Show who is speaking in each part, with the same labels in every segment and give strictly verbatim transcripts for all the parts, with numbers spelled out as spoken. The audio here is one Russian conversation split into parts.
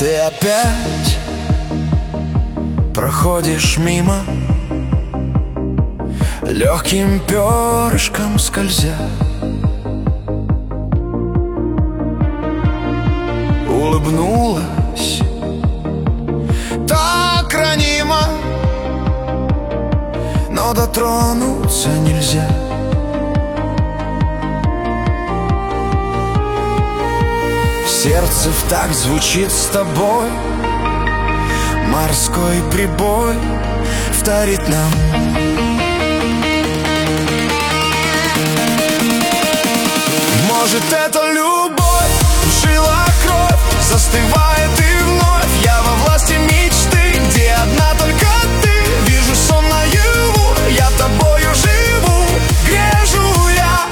Speaker 1: Ты опять проходишь мимо, легким перышком скользя. Улыбнулась так ранимо, но дотронуться нельзя. Сердце в такт звучит с тобой, морской прибой вторит нам. Может, это любовь, в жилах кровь застывает и вновь. Я во власти мечты, где одна только ты. Вижу сон наяву, я тобою живу. Грежу я.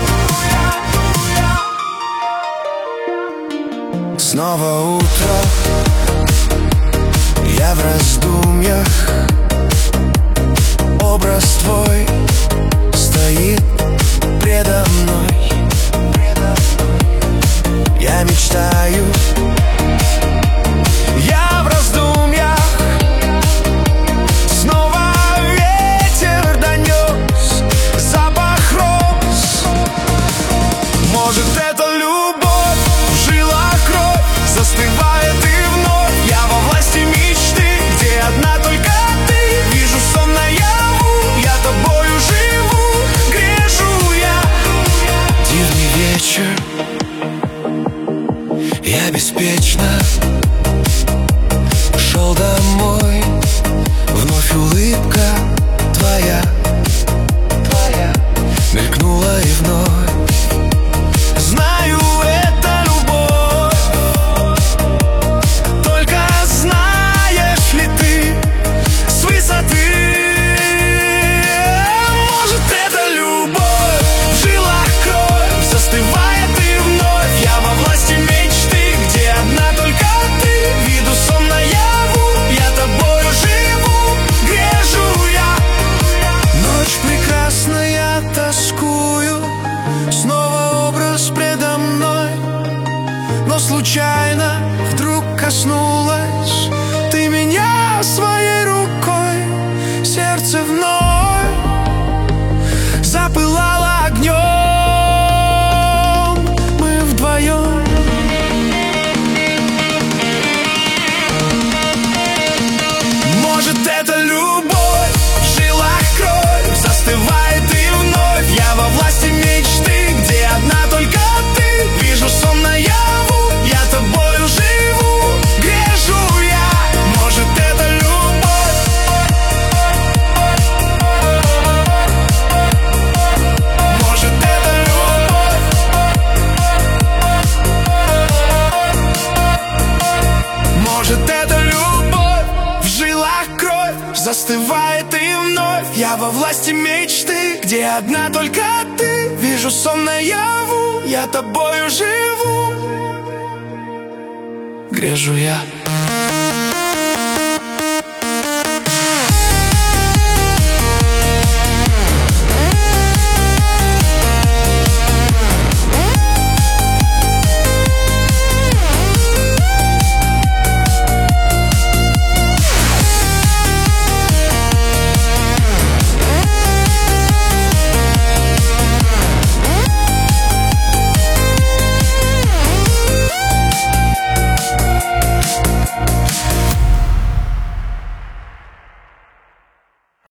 Speaker 1: Снова утро, я в раздумьях. Образ твой стоит предо мной. Я мечтаю, я в раздумьях. Снова ветер донес запах роз. Может, это любовь, в жилах кровь застывает и вновь. Я во власти мечты, где одна только ты. Вижу сон наяву, я тобою живу. Грешу я. Дивный вечер, я беспечно шел домой. Вновь улыбка твоя, твоя мелькнула и вновь. Знаю, это любовь, только знаешь ли ты с высоты? Может, это любовь, в жилах кровь застывает и вновь. Я во власти мечты, где одна только ты. Виду сон наяву, я тобою живу. Грежу я. Ночь прекрасная, тоскую. Снова образ предо мной, но случайно вдруг коснулась ты меня своей рукой. Сердце вновь запылало огнем. Мы вдвоем. Может, это любовь, в жилах кровь застывает и вновь. Я во власти мечты, где одна только ты. Вижу сон наяву, я тобою живу. Грежу я. Может, это любовь. Может, это любовь. Может, это любовь, в жилах кровь застывает и вновь. Я во власти мечты, где одна только ты. Вижу сон наяву, я тобою живу. Грежу я.